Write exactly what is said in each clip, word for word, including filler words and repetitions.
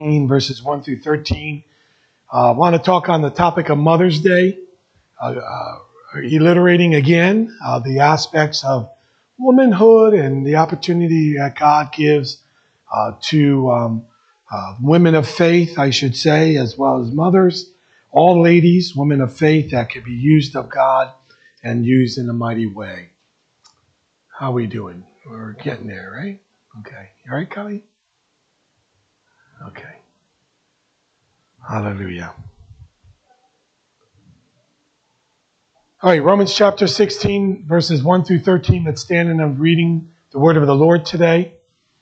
verses one through thirteen. I uh, want to talk on the topic of Mother's Day, uh, uh, alliterating again uh, the aspects of womanhood and the opportunity that God gives uh, to um, uh, women of faith, I should say, as well as mothers, all ladies, women of faith that can be used of God and used in a mighty way. How are we doing? We're getting there, right? Okay. You all right, Kelly? Okay. Hallelujah. All right, Romans chapter sixteen, verses one through thirteen. Let's stand and I'm reading the word of the Lord today.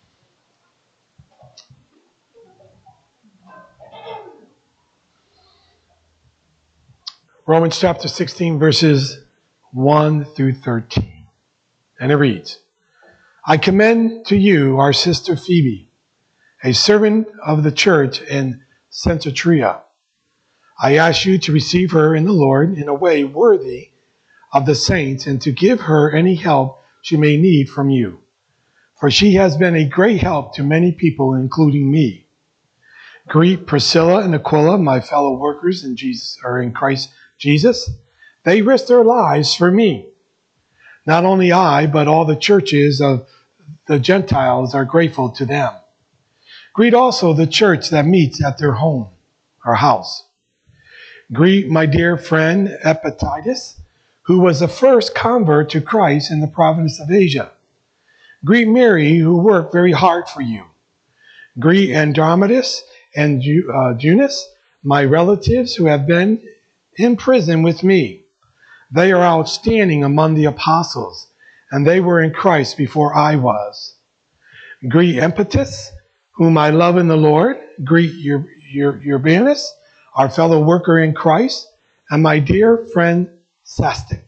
Romans chapter sixteen, verses one through thirteen. And it reads, I commend to you our sister Phoebe, a servant of the church in Cenchreae. I ask you to receive her in the Lord in a way worthy of the saints and to give her any help she may need from you. For she has been a great help to many people, including me. Greet Priscilla and Aquila, my fellow workers in Jesus or in Christ Jesus. They risked their lives for me. Not only I, but all the churches of the Gentiles are grateful to them. Greet also the church that meets at their home or house. Greet my dear friend Epaphroditus, who was the first convert to Christ in the province of Asia. Greet Mary, who worked very hard for you. Greet Andronicus and Eunice, my relatives who have been in prison with me. They are outstanding among the apostles, and they were in Christ before I was. Greet Empaphras, whom I love in the Lord. Greet Urbanus, our fellow worker in Christ, and my dear friend Sosthenes.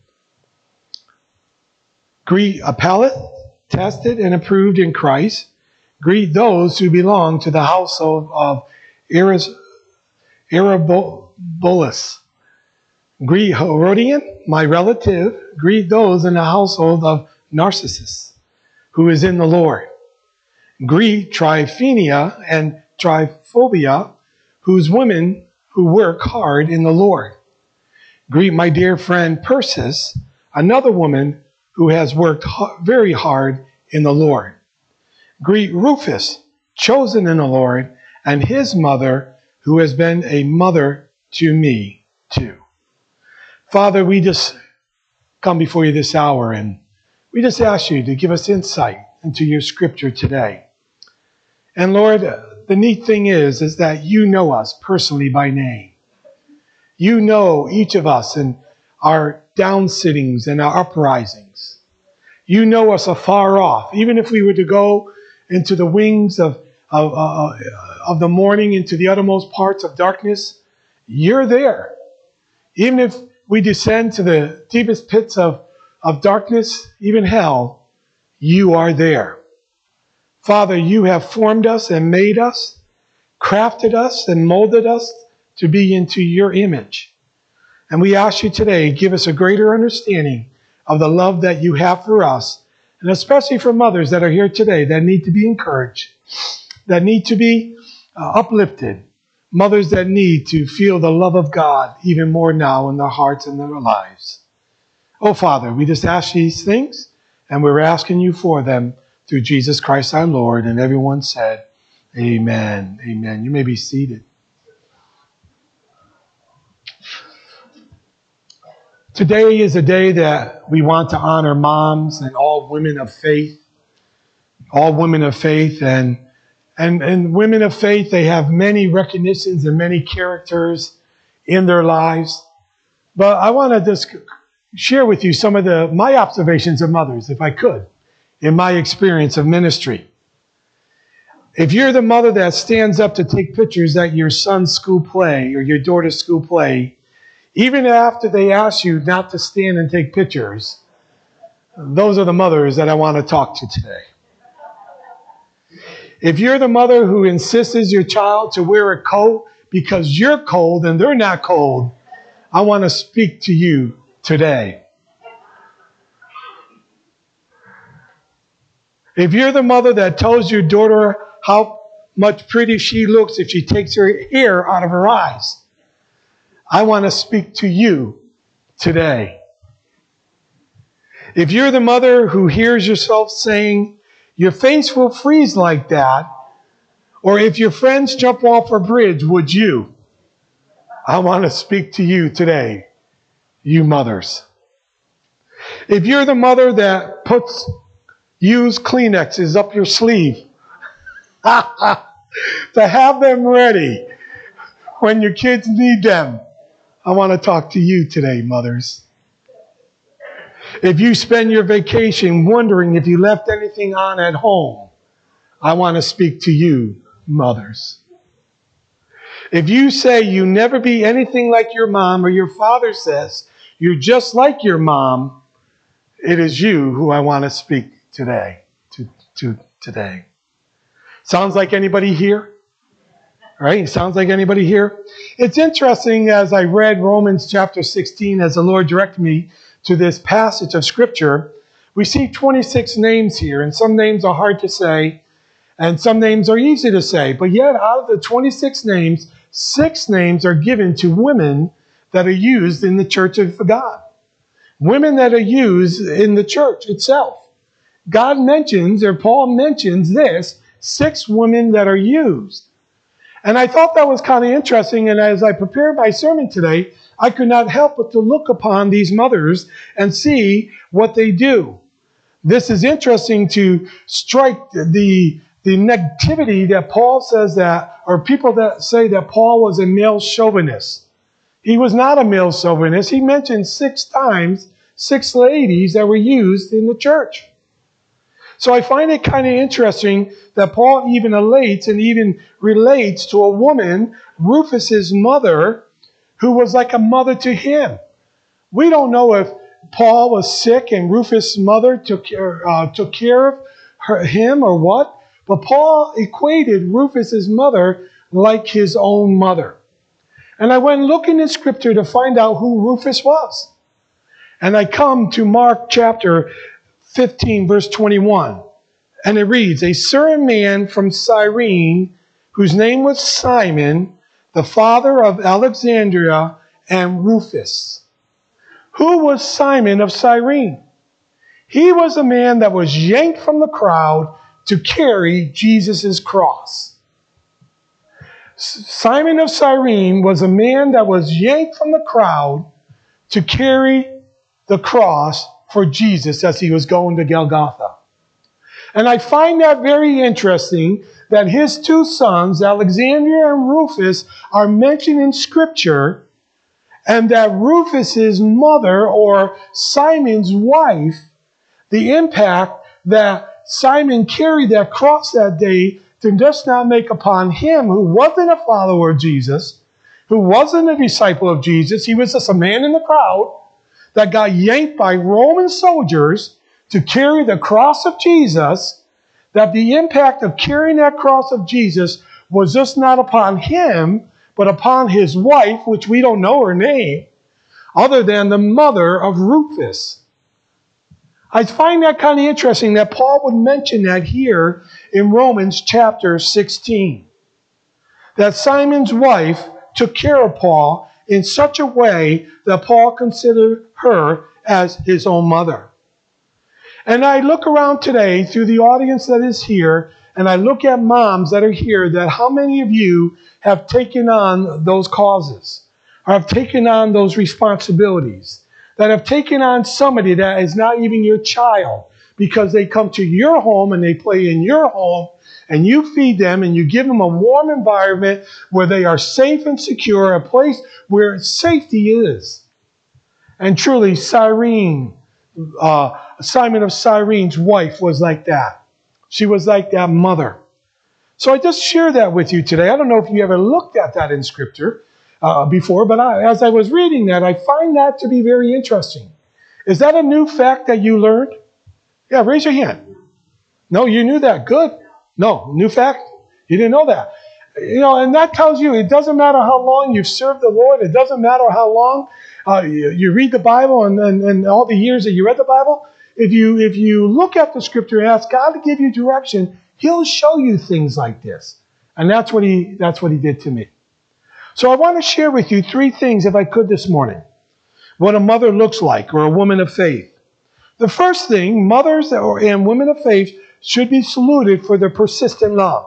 Greet Apelles, tested and approved in Christ. Greet those who belong to the household of Aristobulus. Greet Herodion, my relative. Greet those in the household of Narcissus, who is in the Lord. Greet Tryphena and Tryphobia, whose women who work hard in the Lord. Greet my dear friend Persis, another woman who has worked very hard in the Lord. Greet Rufus, chosen in the Lord, and his mother, who has been a mother to me too. Father, we just come before you this hour, and we just ask you to give us insight into your scripture today. And Lord, the neat thing is, is that you know us personally by name. You know each of us and our downsittings and our uprisings. You know us afar off. Even if we were to go into the wings of, of, uh, of the morning, into the uttermost parts of darkness, you're there. Even if we descend to the deepest pits of, of darkness, even hell, you are there. Father, you have formed us and made us, crafted us and molded us to be into your image. And we ask you today, give us a greater understanding of the love that you have for us, and especially for mothers that are here today that need to be encouraged, that need to be uh, uplifted, mothers that need to feel the love of God even more now in their hearts and their lives. Oh, Father, we just ask these things, and we're asking you for them through Jesus Christ our Lord. And everyone said, amen. Amen. You may be seated. Today is a day that we want to honor moms and all women of faith. All women of faith. And, and, and women of faith, they have many recognitions and many characters in their lives. But I want to just share with you some of the my observations of mothers, if I could, in my experience of ministry. If you're the mother that stands up to take pictures at your son's school play or your daughter's school play, even after they ask you not to stand and take pictures, those are the mothers that I want to talk to today. If you're the mother who insists your child to wear a coat because you're cold and they're not cold, I want to speak to you today. If you're the mother that tells your daughter how much prettier she looks if she takes her hair out of her eyes. I want to speak to you today. If you're the mother who hears yourself saying, your face will freeze like that, or if your friends jump off a bridge, would you? I want to speak to you today, you mothers. If you're the mother that puts used Kleenexes up your sleeve to have them ready when your kids need them, I want to talk to you today, mothers. If you spend your vacation wondering if you left anything on at home, I want to speak to you, mothers. If you say you never be anything like your mom, or your father says you're just like your mom, it is you who I want to speak today, to, to today. Sounds like anybody here? Right? Sounds like anybody here? It's interesting, as I read Romans chapter sixteen, as the Lord directed me to this passage of Scripture, we see twenty-six names here, and some names are hard to say, and some names are easy to say. But yet, out of the twenty-six names, six names are given to women that are used in the church of God. Women that are used in the church itself. God mentions, or Paul mentions this, six women that are used. And I thought that was kind of interesting, and as I prepared my sermon today, I could not help but to look upon these mothers and see what they do. This is interesting to strike the, the negativity that Paul says that, or people that say that Paul was a male chauvinist. He was not a male chauvinist. He mentioned six times six ladies that were used in the church. So I find it kind of interesting that Paul even relates and even relates to a woman, Rufus's mother, who was like a mother to him. We don't know if Paul was sick and Rufus' mother took care, uh, took care of her, him or what, but Paul equated Rufus' mother like his own mother. And I went looking in Scripture to find out who Rufus was. And I come to Mark chapter fifteen, verse twenty-one. And it reads, a certain man from Cyrene, whose name was Simon, the father of Alexandria and Rufus. Who was Simon of Cyrene? He was a man that was yanked from the crowd to carry Jesus' cross. Simon of Cyrene was a man that was yanked from the crowd to carry the cross for Jesus as he was going to Golgotha. And I find that very interesting that his two sons, Alexander and Rufus, are mentioned in Scripture, and that Rufus's mother, or Simon's wife, the impact that Simon carried that cross that day to just not make upon him, who wasn't a follower of Jesus, who wasn't a disciple of Jesus. He was just a man in the crowd that got yanked by Roman soldiers to carry the cross of Jesus, that the impact of carrying that cross of Jesus was just not upon him, but upon his wife, which we don't know her name, other than the mother of Rufus. I find that kind of interesting that Paul would mention that here in Romans chapter sixteen. That Simon's wife took care of Paul in such a way that Paul considered her as his own mother. And I look around today through the audience that is here, and I look at moms that are here, that how many of you have taken on those causes, or have taken on those responsibilities, that have taken on somebody that is not even your child, because they come to your home and they play in your home, and you feed them and you give them a warm environment where they are safe and secure, a place where safety is. And truly, Cyrene, uh, Simon of Cyrene's wife was like that. She was like that mother. So I just share that with you today. I don't know if you ever looked at that in Scripture uh, before, but I, as I was reading that, I find that to be very interesting. Is that a new fact that you learned? Yeah, raise your hand. No, you knew that. Good. No, new fact? You didn't know that. You know, and that tells you it doesn't matter how long you've served the Lord. It doesn't matter how long uh, you, you read the Bible and, and, and all the years that you read the Bible. If you, if you look at the Scripture and ask God to give you direction, He'll show you things like this. And that's what he, that's what he did to me. So I want to share with you three things, if I could, this morning. What a mother looks like, or a woman of faith. The first thing, mothers and women of faith should be saluted for their persistent love.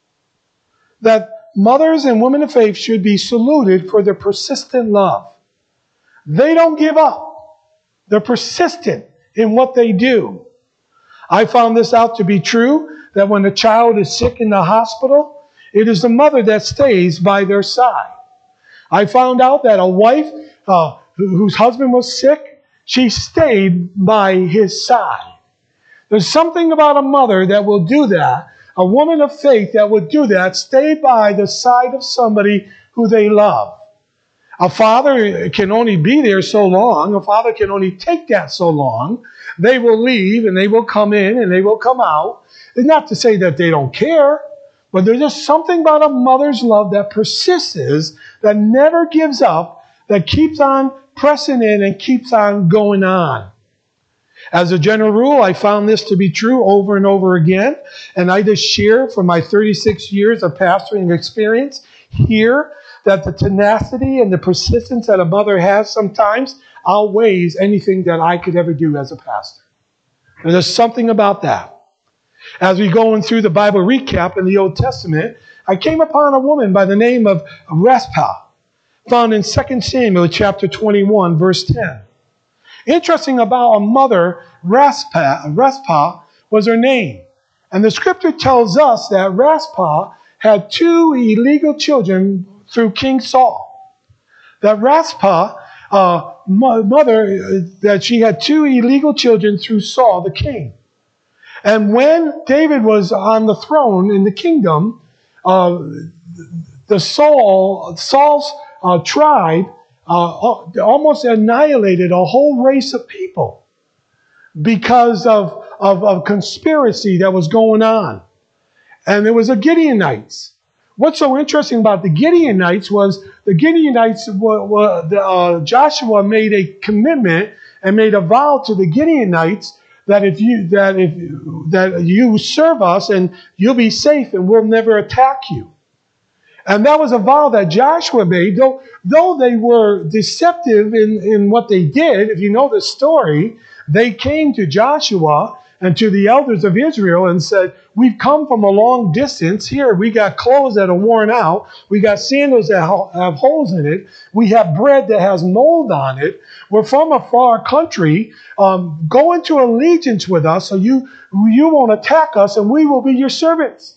That mothers and women of faith should be saluted for their persistent love. They don't give up. They're persistent in what they do. I found this out to be true, that when a child is sick in the hospital, it is the mother that stays by their side. I found out that a wife uh, whose husband was sick, she stayed by his side. There's something about a mother that will do that, a woman of faith that would do that, stay by the side of somebody who they love. A father can only be there so long. A father can only take that so long. They will leave and they will come in and they will come out. It's not to say that they don't care, but there's just something about a mother's love that persists, that never gives up, that keeps on pressing in and keeps on going on. As a general rule, I found this to be true over and over again, and I just share from my thirty-six years of pastoring experience here that the tenacity and the persistence that a mother has sometimes outweighs anything that I could ever do as a pastor. And there's something about that. As we go in through the Bible recap in the Old Testament, I came upon a woman by the name of Rizpah, found in Second Samuel chapter twenty-one, verse ten. Interesting about a mother, Rizpah, Rizpah was her name. And the scripture tells us that Rizpah had two illegal children through King Saul. That Rizpah, uh, mother, that she had two illegal children through Saul, the king. And when David was on the throne in the kingdom, uh, the Saul, Saul's uh, tribe uh, almost annihilated a whole race of people because of, of, of conspiracy that was going on. And there was a Gideonites. What's so interesting about the Gideonites was the Gideonites, were, were, the, uh, Joshua made a commitment and made a vow to the Gideonites that if you that if that you serve us and you'll be safe and we'll never attack you. And that was a vow that Joshua made, though though they were deceptive in, in what they did. If you know the story, they came to Joshua and to the elders of Israel and said, we've come from a long distance. Here, we got clothes that are worn out. We got sandals that have holes in it. We have bread that has mold on it. We're from a far country. Um, go into allegiance with us so you, you won't attack us and we will be your servants.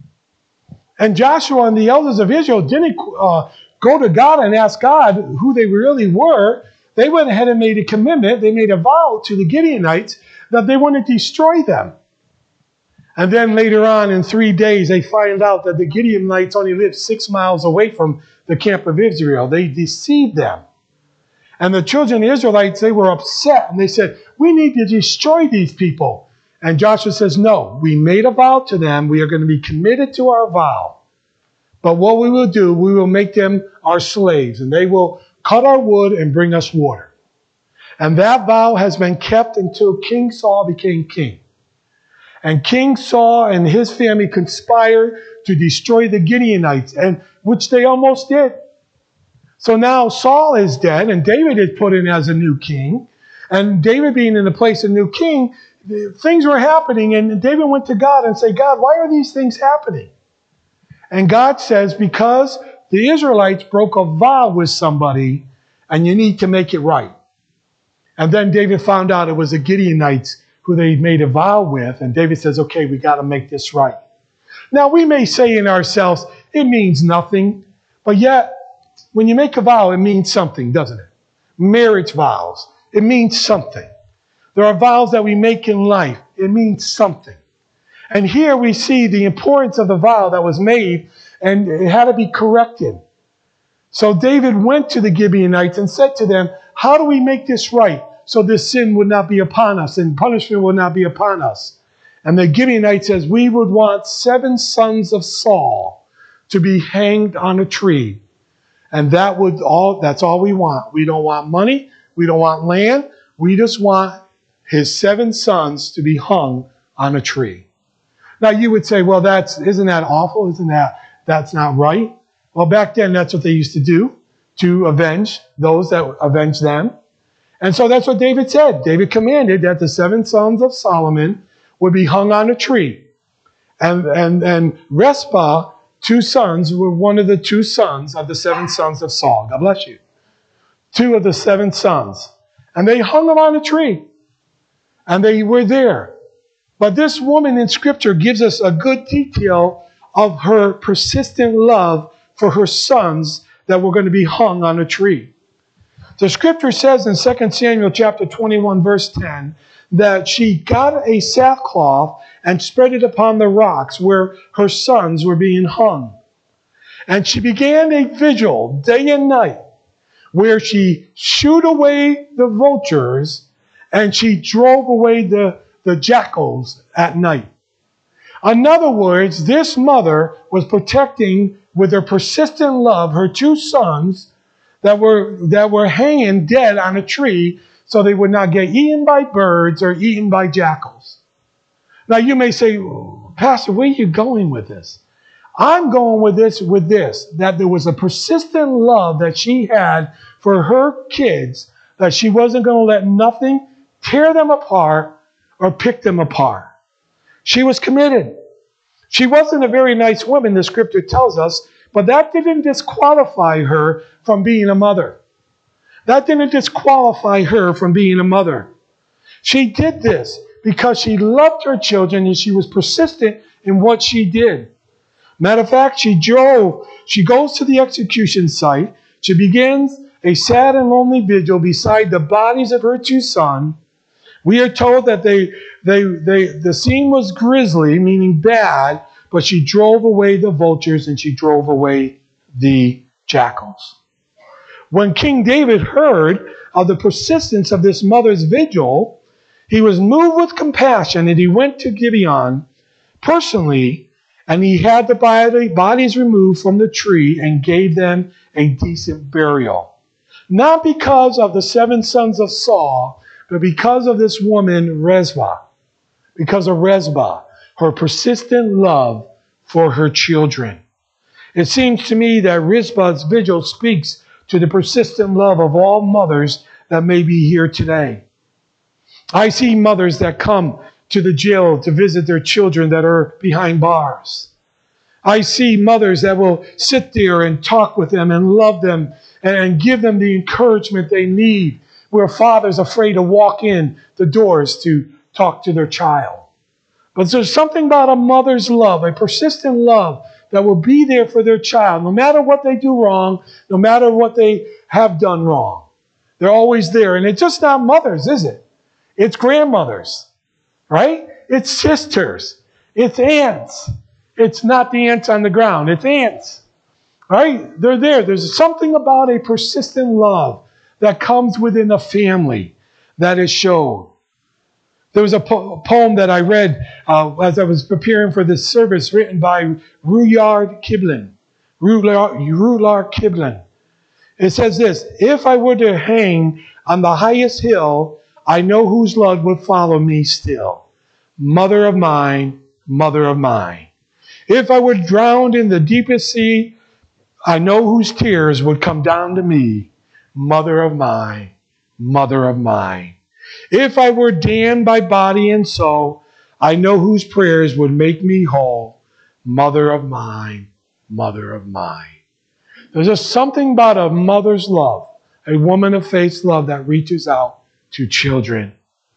And Joshua and the elders of Israel didn't uh, go to God and ask God who they really were. They went ahead and made a commitment. They made a vow to the Gideonites that they want to destroy them. And then later on in three days, they find out that the Gideonites only lived six miles away from the camp of Israel. They deceived them. And the children of the Israelites, they were upset. And they said, we need to destroy these people. And Joshua says, no, we made a vow to them. We are going to be committed to our vow. But what we will do, we will make them our slaves. And they will cut our wood and bring us water. And that vow has been kept until King Saul became king. And King Saul and his family conspired to destroy the Gideonites, and which they almost did. So now Saul is dead, and David is put in as a new king. And David being in the place of new king, things were happening, and David went to God and said, God, why are these things happening? And God says, because the Israelites broke a vow with somebody, and you need to make it right. And then David found out it was the Gideonites who they made a vow with. And David says, okay, we got to make this right. Now, we may say in ourselves, it means nothing. But yet, when you make a vow, it means something, doesn't it? Marriage vows, it means something. There are vows that we make in life. It means something. And here we see the importance of the vow that was made, and it had to be corrected. So David went to the Gibeonites and said to them, how do we make this right so this sin would not be upon us and punishment would not be upon us? And the Gibeonites says, we would want seven sons of Saul to be hanged on a tree. And that would all, that's all we want. We don't want money. We don't want land. We just want his seven sons to be hung on a tree. Now you would say, well, that's, isn't that awful? Isn't that, that's not right. Well, back then, that's what they used to do, to avenge those that avenge them. And so that's what David said. David commanded that the seven sons of Solomon would be hung on a tree. And, and, and Respah, two sons, were one of the two sons of the seven sons of Saul. God bless you. Two of the seven sons. And they hung them on a tree. And they were there. But this woman in Scripture gives us a good detail of her persistent love for her sons that were going to be hung on a tree. The Scripture says in Second Samuel chapter twenty-one, verse ten, that she got a sackcloth and spread it upon the rocks where her sons were being hung. And she began a vigil day and night where she shooed away the vultures and she drove away the, the jackals at night. In other words, this mother was protecting with her persistent love her two sons that were, that were hanging dead on a tree so they would not get eaten by birds or eaten by jackals. Now you may say, Pastor, where are you going with this? I'm going with this, with this, that there was a persistent love that she had for her kids, that she wasn't going to let nothing tear them apart or pick them apart. She was committed. She wasn't a very nice woman, the Scripture tells us, but that didn't disqualify her from being a mother. That didn't disqualify her from being a mother. She did this because she loved her children and she was persistent in what she did. Matter of fact, she drove, she goes to the execution site. She begins a sad and lonely vigil beside the bodies of her two sons. We are told that they, they, they, the scene was grisly, meaning bad, but she drove away the vultures and she drove away the jackals. When King David heard of the persistence of this mother's vigil, he was moved with compassion and he went to Gibeon personally, and he had the body, bodies removed from the tree and gave them a decent burial. Not because of the seven sons of Saul, but because of this woman, Respah. Because of Respah, her persistent love for her children. It seems to me that Respah's vigil speaks to the persistent love of all mothers that may be here today. I see mothers that come to the jail to visit their children that are behind bars. I see mothers that will sit there and talk with them and love them and give them the encouragement they need, where fathers are afraid to walk in the doors to talk to their child. But there's something about a mother's love, a persistent love, that will be there for their child, no matter what they do wrong, no matter what they have done wrong. They're always there. And it's just not mothers, is it? It's grandmothers, right? It's sisters. It's aunts. It's not the ants on the ground. It's aunts, right? They're there. There's something about a persistent love that comes within a family that is shown. There was a po- poem that I read uh, as I was preparing for this service, written by Rudyard Kipling. Rudyard, Rudyard Kipling. It says this: if I were to hang on the highest hill, I know whose love would follow me still. Mother of mine, mother of mine. If I were drowned in the deepest sea, I know whose tears would come down to me. Mother of mine, mother of mine. If I were damned by body and soul, I know whose prayers would make me whole. Mother of mine, mother of mine. There's just something about a mother's love, a woman of faith's love that reaches out to children.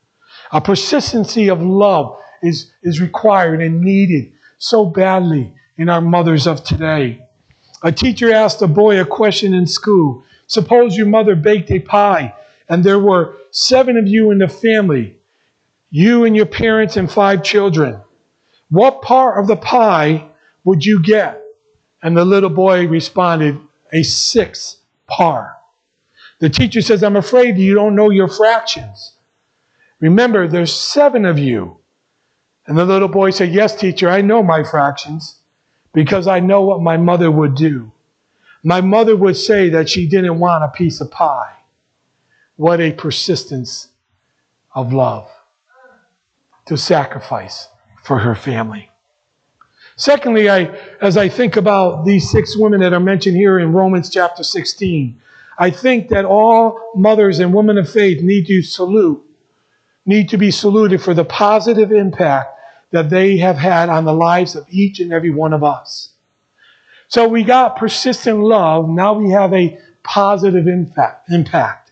A persistency of love is, is required and needed so badly in our mothers of today. A teacher asked a boy a question in school. Suppose your mother baked a pie and there were seven of you in the family, you and your parents and five children. What part of the pie would you get? And the little boy responded, a sixth part. The teacher says, I'm afraid you don't know your fractions. Remember, there's seven of you. And the little boy said, yes, teacher, I know my fractions because I know what my mother would do. My mother would say that she didn't want a piece of pie. What a persistence of love to sacrifice for her family. Secondly, I, as I think about these six women that are mentioned here in Romans chapter sixteen, I think that all mothers and women of faith need to salute, need to be saluted for the positive impact that they have had on the lives of each and every one of us. So we got persistent love. Now we have a positive impact. impact.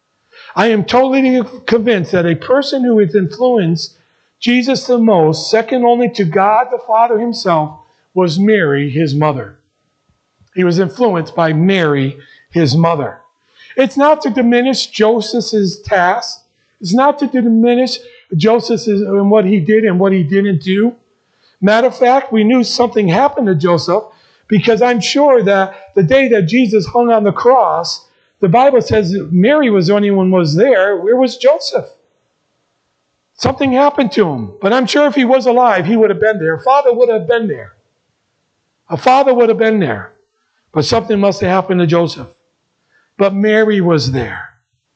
I am totally convinced that a person who has influenced Jesus the most, second only to God the Father himself, was Mary, his mother. He was influenced by Mary, his mother. It's not to diminish Joseph's task. It's not to diminish Joseph's and what he did and what he didn't do. Matter of fact, we knew something happened to Joseph, because I'm sure that the day that Jesus hung on the cross, the Bible says that Mary was the only one who was there. Where was Joseph? Something happened to him. But I'm sure if he was alive, he would have been there. A father would have been there. A father would have been there. But something must have happened to Joseph. But Mary was there.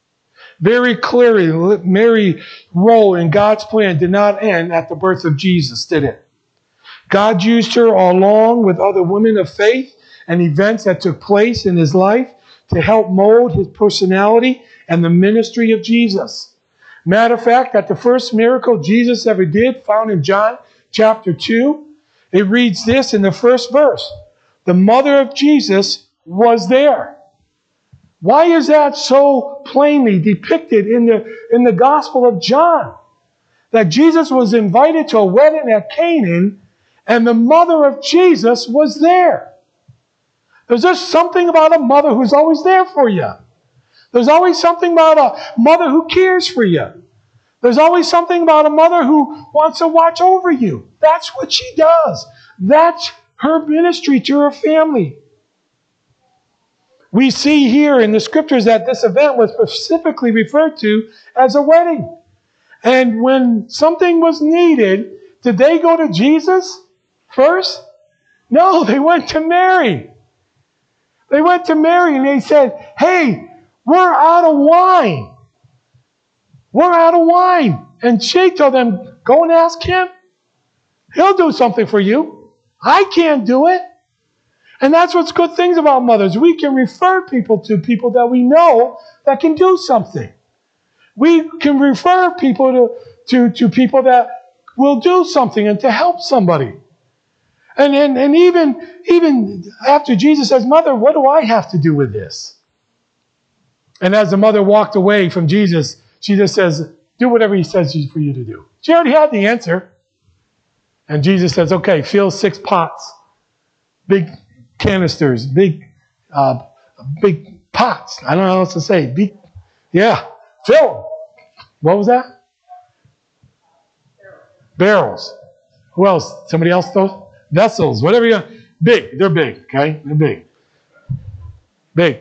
Very clearly, Mary's role in God's plan did not end at the birth of Jesus, did it? God used her along with other women of faith and events that took place in his life to help mold his personality and the ministry of Jesus. Matter of fact, that the first miracle Jesus ever did, found in John chapter two, it reads this in the first verse. The mother of Jesus was there. Why is that so plainly depicted in the, in the Gospel of John? That Jesus was invited to a wedding at Canaan, and the mother of Jesus was there. There's just something about a mother who's always there for you. There's always something about a mother who cares for you. There's always something about a mother who wants to watch over you. That's what she does. That's her ministry to her family. We see here in the scriptures that this event was specifically referred to as a wedding. And when something was needed, did they go to Jesus first? No, they went to Mary. They went to Mary and they said, hey, we're out of wine. We're out of wine. And she told them, go and ask him. He'll do something for you. I can't do it. And that's what's good things about mothers. We can refer people to people that we know that can do something. We can refer people to, to, to people that will do something and to help somebody. And, and, and even, even after Jesus says, Mother, what do I have to do with this? And as the mother walked away from Jesus, she just says, do whatever he says for you to do. She already had the answer. And Jesus says, okay, fill six pots. Big canisters, big uh, big pots. I don't know what else to say. Big, yeah, fill them. What was that? Barrels. Who else? Somebody else those? Vessels, whatever you want. Big. They're big, okay? They're big. Big.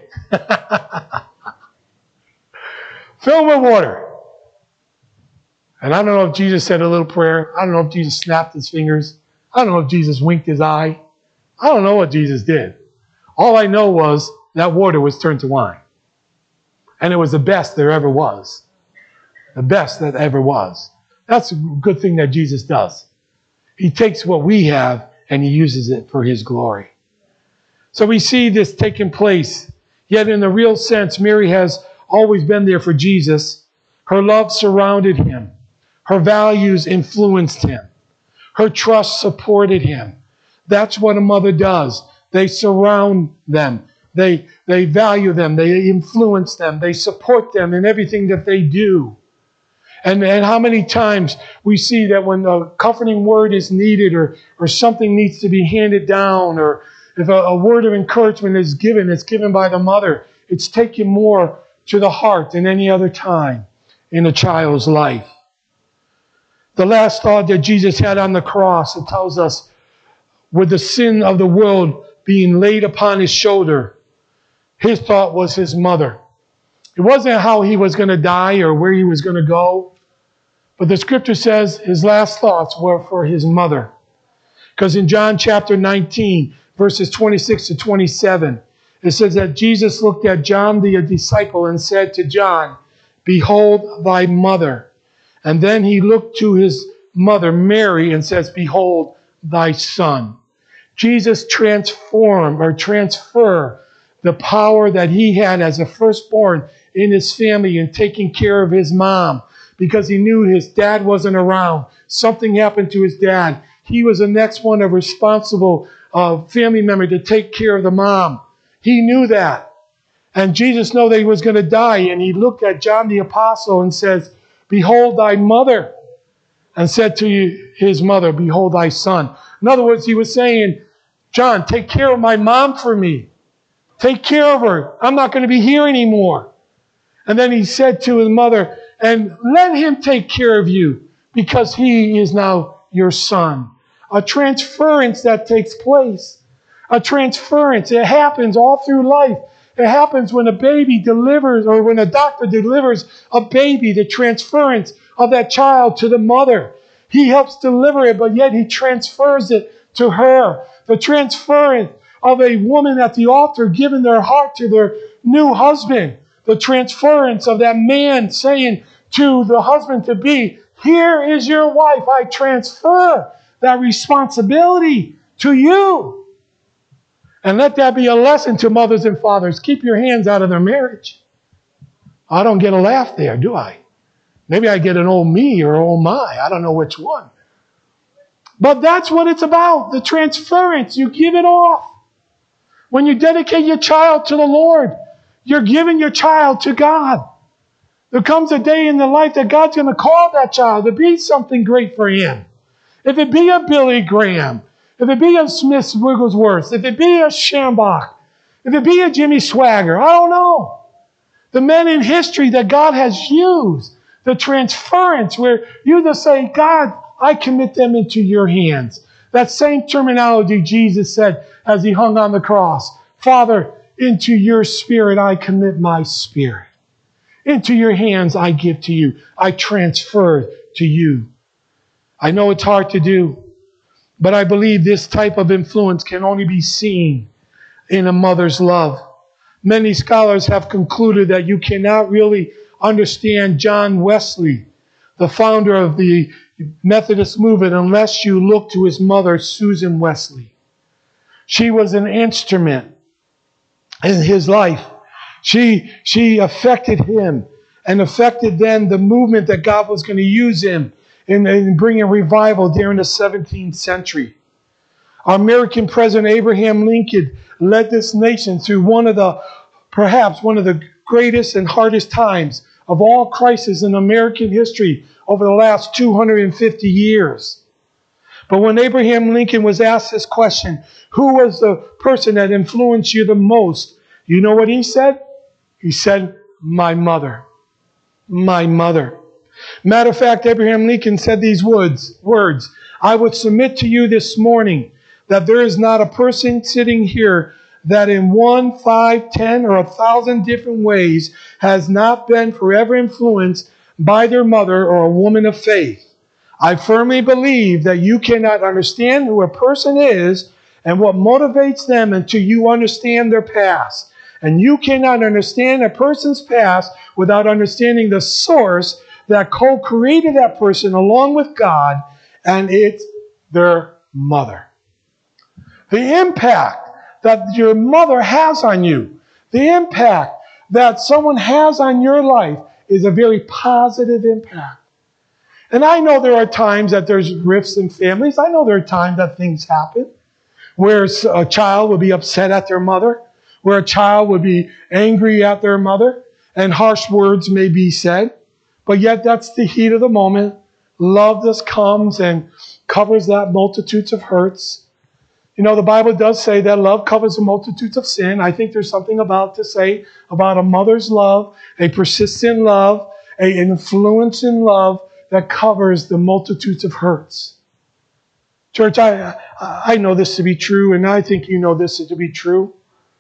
Fill them with water. And I don't know if Jesus said a little prayer. I don't know if Jesus snapped his fingers. I don't know if Jesus winked his eye. I don't know what Jesus did. All I know was that water was turned to wine. And it was the best there ever was. The best that ever was. That's a good thing that Jesus does. He takes what we have and he uses it for his glory. So we see this taking place. Yet in the real sense, Mary has always been there for Jesus. Her love surrounded him. Her values influenced him. Her trust supported him. That's what a mother does. They surround them. They, they value them. They influence them. They support them in everything that they do. And, and how many times we see that when a comforting word is needed or, or something needs to be handed down or if a, a word of encouragement is given, it's given by the mother. It's taken more to the heart than any other time in a child's life. The last thought that Jesus had on the cross, it tells us, with the sin of the world being laid upon his shoulder, his thought was his mother. It wasn't how he was going to die or where he was going to go. But the scripture says his last thoughts were for his mother. Because in John chapter nineteen, verses twenty-six to twenty-seven, it says that Jesus looked at John the disciple and said to John, behold thy mother. And then he looked to his mother Mary and says, behold thy son. Jesus transformed or transfer the power that he had as a firstborn in his family and taking care of his mom because he knew his dad wasn't around. Something happened to his dad. He was the next one, a responsible uh, family member to take care of the mom. He knew that. And Jesus knew that he was going to die. And he looked at John the Apostle and says, behold thy mother. And said to his mother, behold thy son. In other words, he was saying, John, take care of my mom for me. Take care of her. I'm not going to be here anymore. And then he said to his mother, and let him take care of you because he is now your son. A transference that takes place. A transference. It happens all through life. It happens when a baby delivers or when a doctor delivers a baby, the transference of that child to the mother. He helps deliver it, but yet he transfers it to her. The transference of a woman at the altar giving their heart to their new husband. The transference of that man saying to the husband to be, here is your wife. I transfer that responsibility to you. And let that be a lesson to mothers and fathers. Keep your hands out of their marriage. I don't get a laugh there, do I? Maybe I get an oh me or oh my. I don't know which one. But that's what it's about. The transference. You give it off. When you dedicate your child to the Lord, you're giving your child to God. There comes a day in the life that God's going to call that child to be something great for him. If it be a Billy Graham, if it be a Smith Wigglesworth, if it be a Shambach, if it be a Jimmy Swagger, I don't know. The men in history that God has used, the transference where you just say, God, I commit them into your hands. That same terminology Jesus said as he hung on the cross. Father, into your spirit I commit my spirit. Into your hands I give to you. I transfer to you. I know it's hard to do, but I believe this type of influence can only be seen in a mother's love. Many scholars have concluded that you cannot really understand John Wesley, the founder of the Methodist movement, unless you look to his mother, Susan Wesley. She was an instrument in his life. She, she affected him and affected then the movement that God was going to use him in, in bringing revival during the seventeenth century. Our American President Abraham Lincoln led this nation through one of the, perhaps one of the greatest and hardest times of all crises in American history over the last two hundred fifty years. But when Abraham Lincoln was asked this question, who was the person that influenced you the most? You know what he said? He said, my mother. My mother. Matter of fact, Abraham Lincoln said these words, words, I would submit to you this morning that there is not a person sitting here that in one, five, ten, or a thousand different ways has not been forever influenced by their mother or a woman of faith. I firmly believe that you cannot understand who a person is and what motivates them until you understand their past. And you cannot understand a person's past without understanding the source that co-created that person along with God, and it's their mother. The impact that your mother has on you, the impact that someone has on your life is a very positive impact. And I know there are times that there's rifts in families. I know there are times that things happen where a child will be upset at their mother, where a child would be angry at their mother, and harsh words may be said. But yet that's the heat of the moment. Love just comes and covers that multitudes of hurts. You know, the Bible does say that love covers the multitudes of sin. I think there's something about to say about a mother's love, a persistent love, an influence in love that covers the multitudes of hurts. Church, I, I know this to be true, and I think you know this to be true.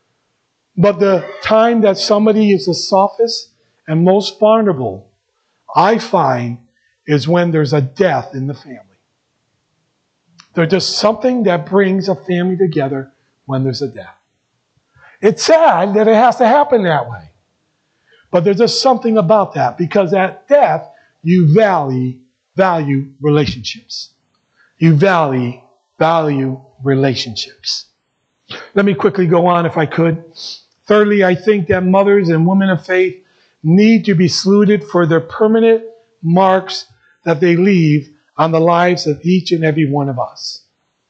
But the time that somebody is the softest and most vulnerable, I find, is when there's a death in the family. There's just something that brings a family together when there's a death. It's sad that it has to happen that way. But there's just something about that, because at death, you value, value relationships. You value value relationships. Let me quickly go on if I could. Thirdly, I think that mothers and women of faith need to be saluted for their permanent marks that they leave on the lives of each and every one of us.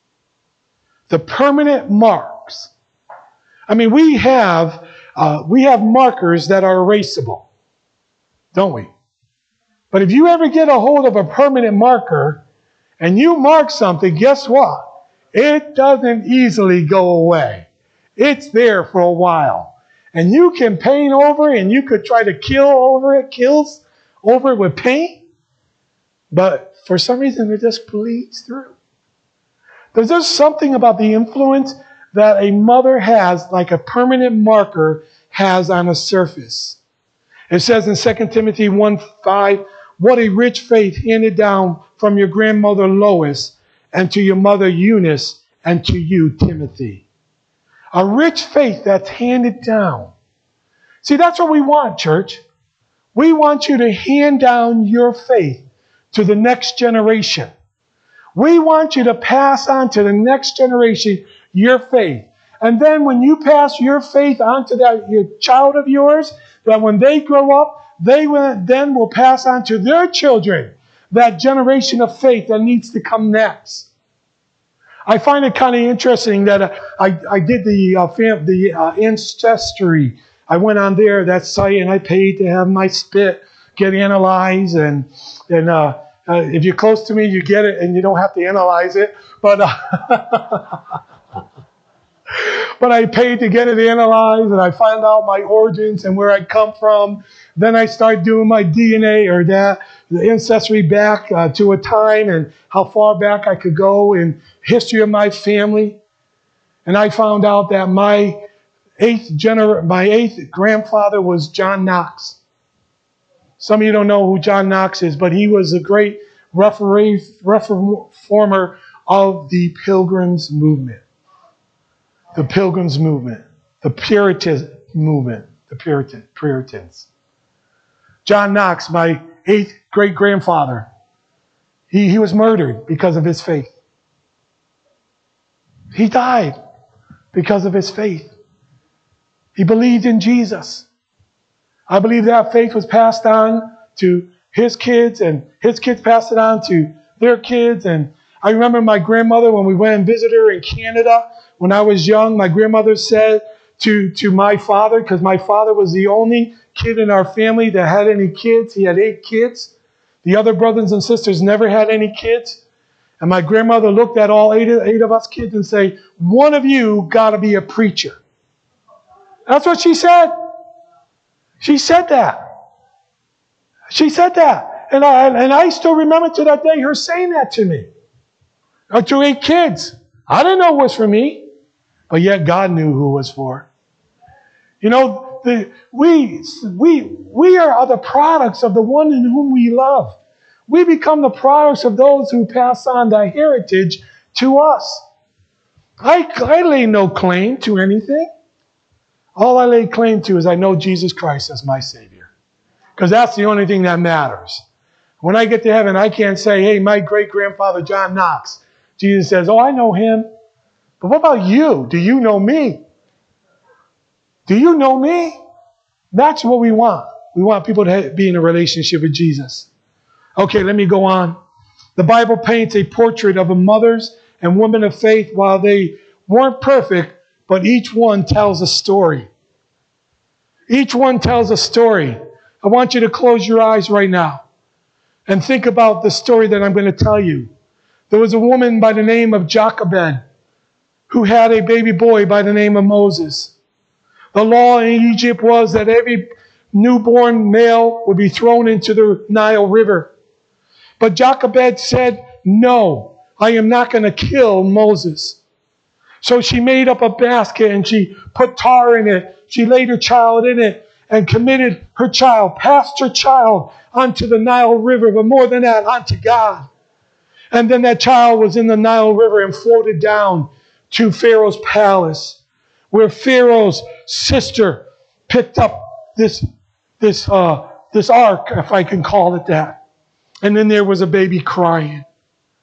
The permanent marks. I mean, we have uh, we have markers that are erasable, don't we? But if you ever get a hold of a permanent marker and you mark something, guess what? It doesn't easily go away. It's there for a while. And you can paint over it and you could try to kill over it, kills over it with paint. But for some reason, it just bleeds through. There's just something about the influence that a mother has, like a permanent marker has on a surface. It says in Second Timothy one five, what a rich faith handed down from your grandmother Lois and to your mother Eunice and to you, Timothy. A rich faith that's handed down. See, that's what we want, church. We want you to hand down your faith to the next generation. We want you to pass on to the next generation your faith. And then when you pass your faith on to that your child of yours, that when they grow up, they will, then will pass on to their children that generation of faith that needs to come next. I find it kind of interesting that uh, I, I did the, uh, fam- the uh, ancestry. I went on there, that site, and I paid to have my spit get analyzed. And, and uh, uh, if you're close to me, you get it, and you don't have to analyze it. But uh, but I paid to get it analyzed, and I found out my origins and where I come from. Then I started doing my D N A or that the ancestry back uh, to a time and how far back I could go in history of my family. And I found out that my eighth gener- my eighth grandfather was John Knox. Some of you don't know who John Knox is, but he was a great referee, reformer of the Pilgrims movement. The Pilgrims movement, the Puritan movement, the Puritan, Puritans. John Knox, my eighth great-grandfather, he, he was murdered because of his faith. He died because of his faith. He believed in Jesus. I believe that faith was passed on to his kids, and his kids passed it on to their kids. And I remember my grandmother, when we went and visited her in Canada, when I was young, my grandmother said to, to my father, because my father was the only kid in our family that had any kids. He had eight kids. The other brothers and sisters never had any kids. And my grandmother looked at all eight, eight of us kids and said, one of you got to be a preacher. That's what she said. She said that. She said that. And I, and I still remember to that day her saying that to me. Or to eight kids. I didn't know it was for me. But yet God knew who it was for. You know, the, we, we, we are the products of the one in whom we love. We become the products of those who pass on the heritage to us. I, I lay no claim to anything. All I lay claim to is I know Jesus Christ as my Savior. Because that's the only thing that matters. When I get to heaven, I can't say, hey, my great-grandfather John Knox. Jesus says, oh, I know him. But what about you? Do you know me? Do you know me? That's what we want. We want people to be in a relationship with Jesus. Okay, let me go on. The Bible paints a portrait of a mothers and women of faith. While they weren't perfect, but each one tells a story. Each one tells a story. I want you to close your eyes right now and think about the story that I'm going to tell you. There was a woman by the name of Jochebed who had a baby boy by the name of Moses. The law in Egypt was that every newborn male would be thrown into the Nile River. But Jochebed said, no, I am not going to kill Moses. So she made up a basket and she put tar in it. She laid her child in it and committed her child, passed her child onto the Nile River, but more than that, onto God. And then that child was in the Nile River and floated down to Pharaoh's palace, where Pharaoh's sister picked up this, this, uh, this ark, if I can call it that. And then there was a baby crying.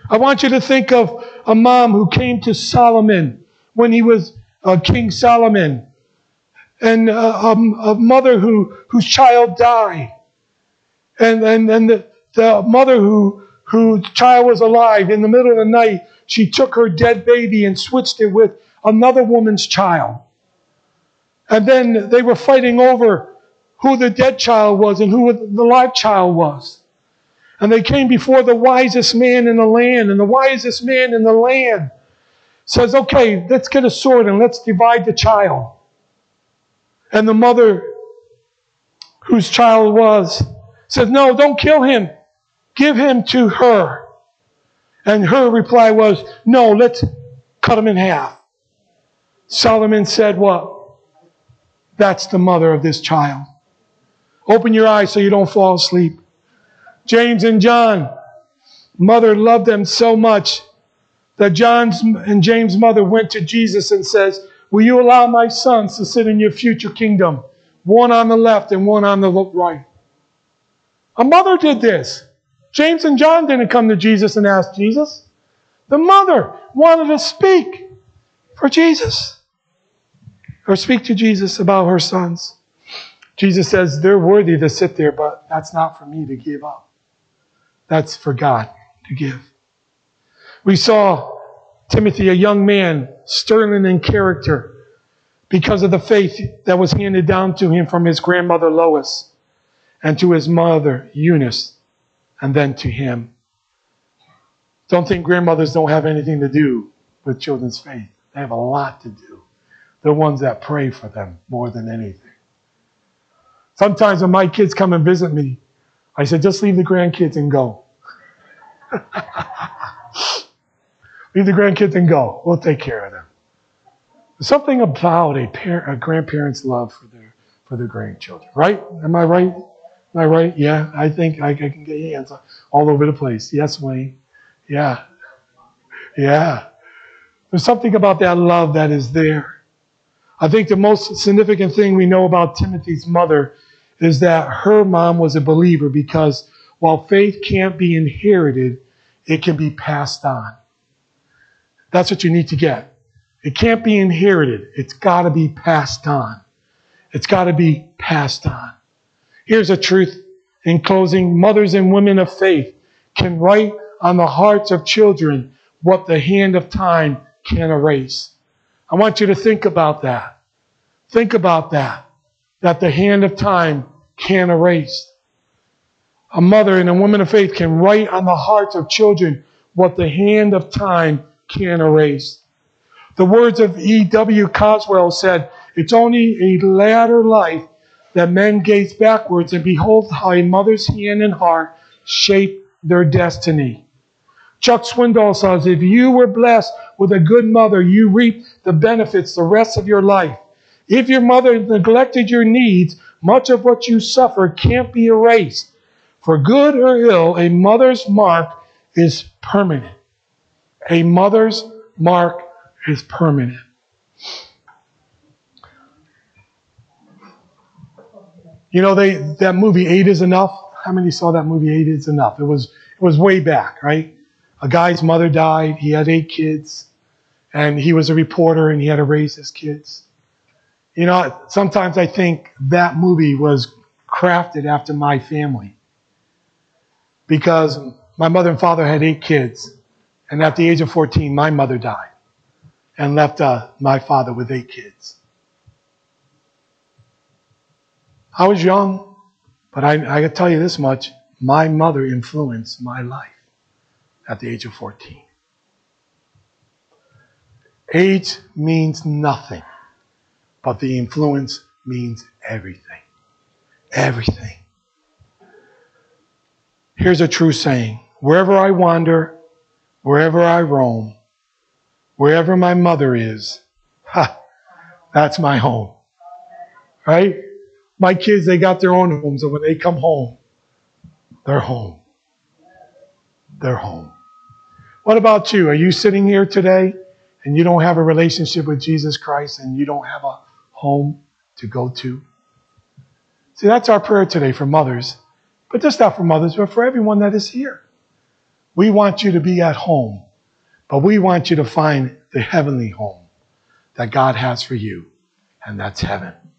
I want you to think of a mom who came to Solomon when he was uh, King Solomon, and uh, um, a mother who whose child died, and and and the, the mother who whose child was alive. In the middle of the night, she took her dead baby and switched it with another woman's child, and then they were fighting over who the dead child was and who the live child was. And they came before the wisest man in the land, and the wisest man in the land says, okay, let's get a sword and let's divide the child. And the mother, whose child was, says, no, don't kill him. Give him to her. And her reply was, no, let's cut him in half. Solomon said what? That's the mother of this child. Open your eyes so you don't fall asleep. James and John, mother loved them so much that John's and James' mother went to Jesus and says, will you allow my sons to sit in your future kingdom? One on the left and one on the right. A mother did this. James and John didn't come to Jesus and ask Jesus. The mother wanted to speak for Jesus, or speak to Jesus about her sons. Jesus says, they're worthy to sit there, but that's not for me to give up. That's for God to give. We saw Timothy, a young man, sterling in character, because of the faith that was handed down to him from his grandmother Lois, and to his mother Eunice, and then to him. Don't think grandmothers don't have anything to do with children's faith. They have a lot to do. They're ones that pray for them more than anything. Sometimes when my kids come and visit me, I said, just leave the grandkids and go. Leave the grandkids and go. We'll take care of them. There's something about a, parent, a grandparent's love for their for their grandchildren, right? Am I right? Am I right? Yeah, I think I, I can get hands all over the place. Yes, Wayne. Yeah. Yeah. There's something about that love that is there. I think the most significant thing we know about Timothy's mother is that her mom was a believer, because while faith can't be inherited, it can be passed on. That's what you need to get. It can't be inherited. It's got to be passed on. It's got to be passed on. Here's a truth in closing. Mothers and women of faith can write on the hearts of children what the hand of time can erase. I want you to think about that. Think about that. That the hand of time can erase. A mother and a woman of faith can write on the hearts of children what the hand of time can erase. The words of E W Coswell said, it's only a latter life that men gaze backwards and behold how a mother's hand and heart shape their destiny. Chuck Swindoll says, if you were blessed with a good mother, you reap the benefits the rest of your life. If your mother neglected your needs, much of what you suffer can't be erased. For good or ill, a mother's mark is permanent. A mother's mark is permanent. You know, they that movie Eight is Enough. How many saw that movie Eight is Enough? It was it was way back, right? A guy's mother died. He had eight kids, and he was a reporter, and he had to raise his kids. You know, sometimes I think that movie was crafted after my family, because my mother and father had eight kids, and at the age of fourteen, my mother died and left uh, my father with eight kids. I was young, but I, I can tell you this much. My mother influenced my life at the age of fourteen. Age means nothing, but the influence means everything. Everything. Here's a true saying. Wherever I wander, wherever I roam, wherever my mother is, ha, that's my home. Right? My kids, they got their own homes, and when they come home, they're home. They're home. What about you? Are you sitting here today and you don't have a relationship with Jesus Christ and you don't have a home to go to? See, that's our prayer today for mothers. But just not for mothers, but for everyone that is here. We want you to be at home, but we want you to find the heavenly home that God has for you, and that's heaven.